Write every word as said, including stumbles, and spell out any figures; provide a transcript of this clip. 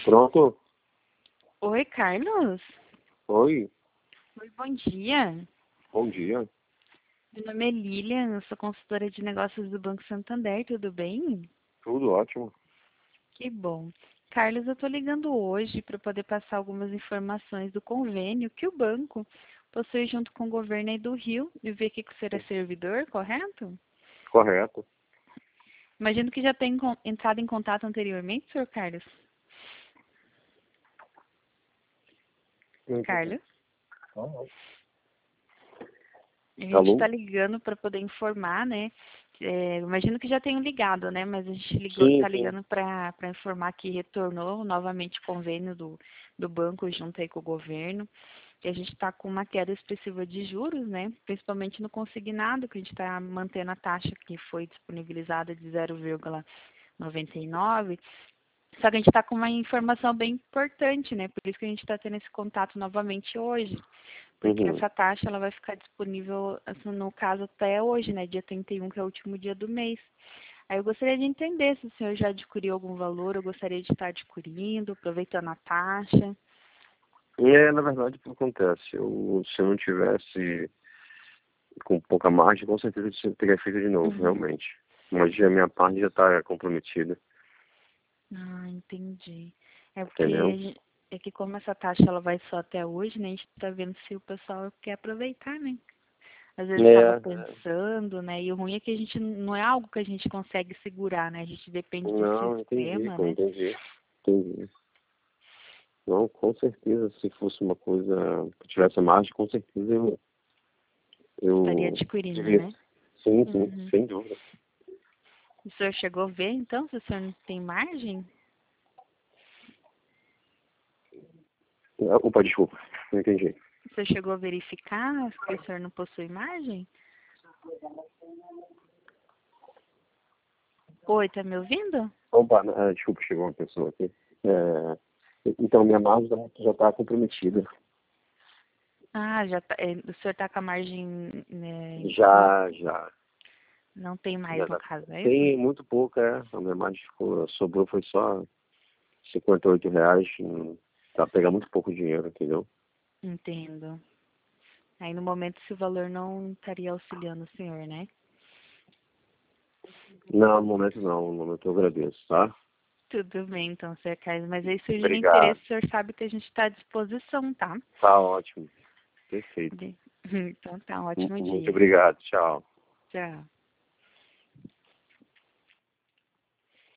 Pronto? Oi, Carlos. Oi, Oi, bom dia. bom dia. Meu nome é Lilian, eu sou consultora de negócios do Banco Santander, tudo bem? Tudo ótimo. Que bom. Carlos, eu estou ligando hoje para poder passar algumas informações do convênio que o banco possui junto com o governo aí do Rio e ver que o senhor é servidor, correto? Correto. Imagino que já tenha encon- entrado em contato anteriormente, senhor Carlos. Carlos? A gente Alô? está ligando para poder informar, né? É, imagino que já tenham ligado, né? Mas a gente ligou, Sim, está sim. ligando para para informar que retornou novamente o convênio do, do banco junto aí com o governo. E a gente está com uma queda expressiva de juros, né? Principalmente no consignado, que a gente está mantendo a taxa que foi disponibilizada de zero vírgula noventa e nove. Só que a gente está com uma informação bem importante, né? Por isso que a gente está tendo esse contato novamente hoje. Porque Uhum. essa taxa ela vai ficar disponível, assim, no caso, até hoje, né? Dia trinta e um, que é o último dia do mês. Aí eu gostaria de entender se o senhor já adquiriu algum valor, eu gostaria de estar adquirindo, aproveitando a taxa. E é, na verdade, o que acontece? Eu, se eu não tivesse com pouca margem, com certeza eu teria feito de novo, Uhum. realmente. Mas a minha parte já está comprometida, Ah, entendi. É porque a entendeu? gen- é que como essa taxa ela vai só até hoje, né? A gente tá vendo se o pessoal quer aproveitar, né? Às vezes estava É, pensando, né? E o ruim é que a gente não é algo que a gente consegue segurar, né? A gente depende do não, entendi, sistema, pô, né? entendi. Entendi. Não, com certeza, se fosse uma coisa que tivesse margem, com certeza eu, Estaria eu adquirindo, devia. né? Sim, sim, Uhum. sem dúvida. O senhor chegou a ver, então, se o senhor não tem margem? Opa, desculpa, não entendi. O senhor chegou a verificar que o senhor não possui margem? Oi, tá me ouvindo? Opa, ah, desculpa, chegou uma pessoa aqui. É, então, minha margem já está comprometida. Ah, já tá, é, o senhor tá com a margem, né, não, Já, já. não tem mais já no tá- caso, é isso? Tem muito pouco, é. A minha margem ficou, sobrou foi só cinquenta e oito reais. Não, tá pegando muito pouco dinheiro, entendeu? Entendo. Aí no momento esse valor não estaria auxiliando o senhor, né? Não, no momento não. No momento eu agradeço, tá? Tudo bem, então, senhor Carlos. Mas aí surgindo Obrigado. interesse, o senhor sabe que a gente está à disposição, tá? Tá ótimo. Perfeito. De- Então tá, um Mu- ótimo Muito dia. obrigado. Tchau. Tchau.